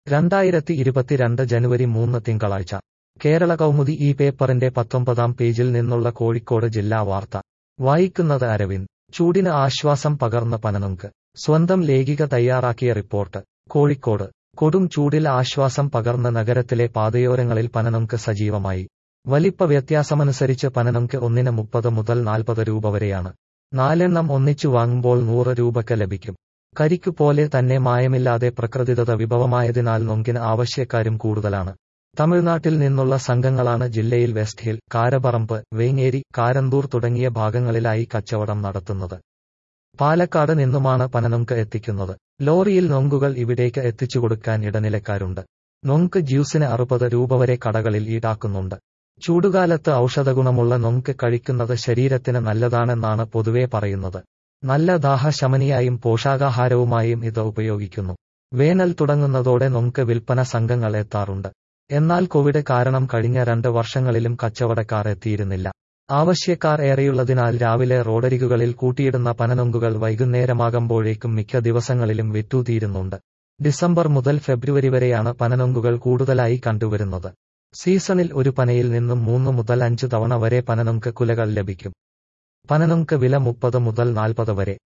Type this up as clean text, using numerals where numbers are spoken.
2022 ജനുവരി 3 തിങ്കളാഴ്ച കേരള കൗമുദി ഈ പേപ്പറിന്റെ 19-ാം പേജിൽ നിന്നുള്ള കോഴിക്കോട് ജില്ലാ വാർത്ത വായിക്കുന്നത് അരവിന്ദ്. ചൂടിന് ആശ്വാസം പകർന്ന പനനൊങ്ക്. സ്വന്തം ലേഖിക തയ്യാറാക്കിയ റിപ്പോർട്ട്. കോഴിക്കോട്. കൊടും ചൂടിൽ ആശ്വാസം പകർന്ന നഗരത്തിലെ പാതയോരങ്ങളിൽ പനനൊങ്ക് സജീവമായി. വലിപ്പ വ്യത്യാസമനുസരിച്ച് പനനൊങ്ക് ഒന്നിന് 30 മുതൽ 40 രൂപ വരെയാണ്. 4 എണ്ണം ഒന്നിച്ചു വാങ്ങുമ്പോൾ 100 രൂപയ്ക്ക് ലഭിക്കും. കരിക്കു പോലെ തന്നെ മായമില്ലാതെ പ്രകൃതിദത്ത വിഭവമായതിനാൽ നൊങ്കിന് ആവശ്യക്കാരും കൂടുതലാണ്. തമിഴ്നാട്ടിൽ നിന്നുള്ള സംഘങ്ങളാണ് ജില്ലയിൽ വെസ്റ്റ് ഹിൽ, കാരപറമ്പ്, വേങ്ങേരി, കാരന്തൂർ തുടങ്ങിയ ഭാഗങ്ങളിലായി കച്ചവടം നടത്തുന്നത്. പാലക്കാട് നിന്നുമാണ് പനനൊങ്ക് എത്തിക്കുന്നത്. ലോറിയിൽ നൊങ്കുകൾ ഇവിടേക്ക് എത്തിച്ചുകൊടുക്കാൻ ഇടനിലക്കാരുണ്ട്. നൊങ്ക് ജ്യൂസിന് 60 രൂപ വരെ കടകളിൽ ഈടാക്കുന്നുണ്ട്. ചൂടുകാലത്ത് ഔഷധഗുണമുള്ള നൊങ്ക് കഴിക്കുന്നത് ശരീരത്തിന് നല്ലതാണെന്നാണ് പൊതുവെ പറയുന്നത്. നല്ല ദാഹശമനിയായും പോഷകാഹാരവുമായും ഇത് ഉപയോഗിക്കുന്നു. വേനൽ തുടങ്ങുന്നതോടെ നൊങ്ക് വിൽപ്പന സംഘങ്ങൾ എത്താറുണ്ട്. എന്നാൽ കോവിഡ് കാരണം കഴിഞ്ഞ 2 വർഷങ്ങളിലും കച്ചവടക്കാർ എത്തിയിരുന്നില്ല. ആവശ്യക്കാർ ഏറെയുള്ളതിനാൽ രാവിലെ റോഡരികുകളിൽ കൂട്ടിയിടുന്ന പനനൊങ്കുകൾ വൈകുന്നേരമാകുമ്പോഴേക്കും മിക്ക ദിവസങ്ങളിലും വിറ്റുതീരുന്നുണ്ട്. ഡിസംബർ മുതൽ ഫെബ്രുവരി വരെയാണ് പനനൊങ്കുകൾ കൂടുതലായി കണ്ടുവരുന്നത്. സീസണിൽ ഒരു പനയിൽ നിന്നും 3 മുതൽ 5 തവണ വരെ പനനൊങ്ക് കുലകൾ ലഭിക്കും. പനനൊങ്ക് വില 30 മുതൽ 40 വരെ.